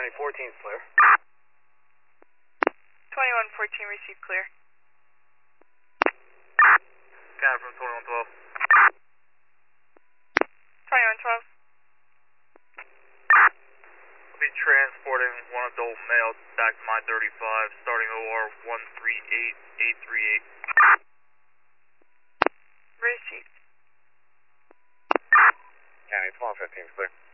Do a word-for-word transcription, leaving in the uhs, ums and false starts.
County fourteen is clear. twenty-one fourteen received clear. Got it from twenty-one twelve. twenty-one twelve. I'll be transporting one adult male back to my thirty-five, starting O R one three eight eight three eight. Received. County twelve fifteen is clear.